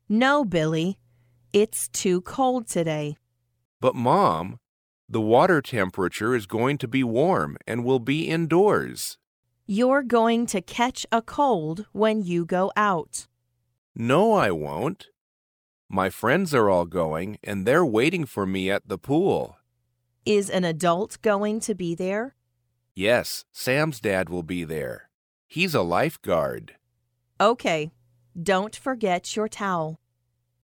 No, Billy. It's too cold today. But, Mom, the water temperature is going to be warm and we'll be indoors. You're going to catch a cold when you go out. No, I won't. My friends are all going and they're waiting for me at the pool. Is an adult going to be there? Yes, Sam's dad will be there. He's a lifeguard. Okay. Don't forget your towel.